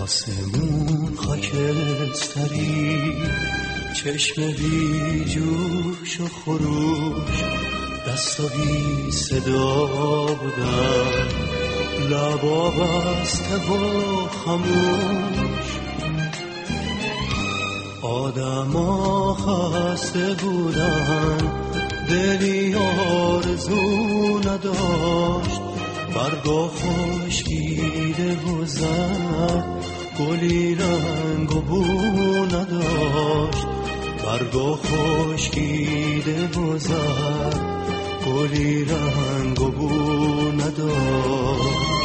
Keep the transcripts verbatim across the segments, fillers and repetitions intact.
آسمون خاکستری، چشم بی جوش و خروش، دستا بی صدا بودن، لبا بسته و خموش. آدما خسته بودن، دلی آرزو نداشت، برگا خشکیده و زرد، گلی رنگ و بو نداشت، برگا خشکیده و زرد، گلی رنگ و بو نداشت.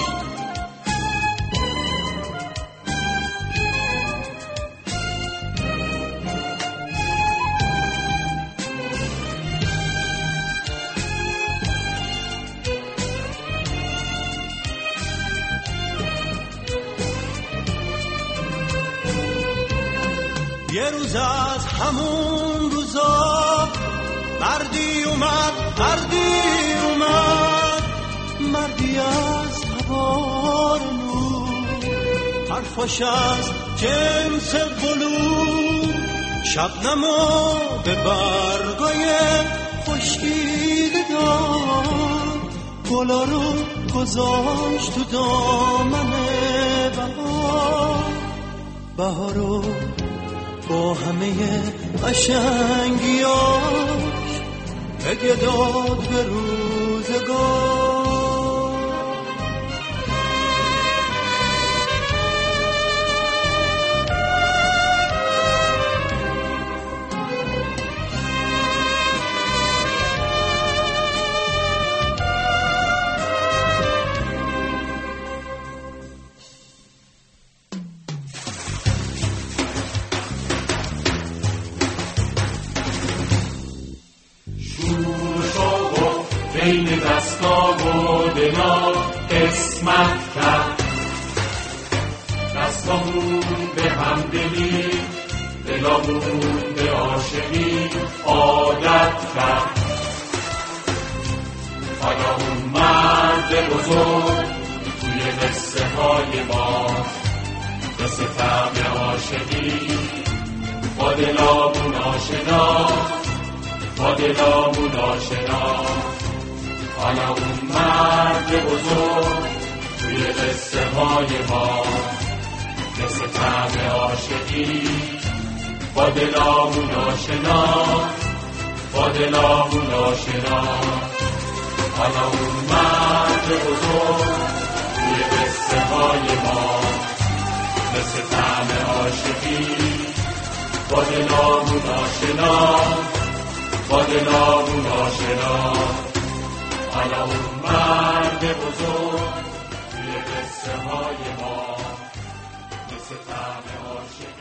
یه روز از همون روزا مردی اومد، مردی اومد، مردی از تبار نور، حرفاش از جنس بلور، شبنمو به برگای خشکیده داد، گلا رو گذاشت تو دامن بهار، بهارو با همه قشنگیاش بگه داد به روزگار. بین دستا و دلا قسمت کرد، دستامون به همدلی، دلامون به عاشقی عادت کرد. حالا اون مرد بزرگ توی قصه های ما، قصه طعم عاشقی با دلامون آشنا، با دلامون آشنا. حالا اون مرد بزرگ توی قصه های ما، قصه طعم عاشقی با دلامون آشنا، با دلامون آشنا. حالا اون مرد بزرگ توی قصه های ما، قصه طعم عاشقی با دلامون آشنا، با دلامون آشنا. حالا اون مرد بزرگ توی قصه های ما، مثل طعم عاشقی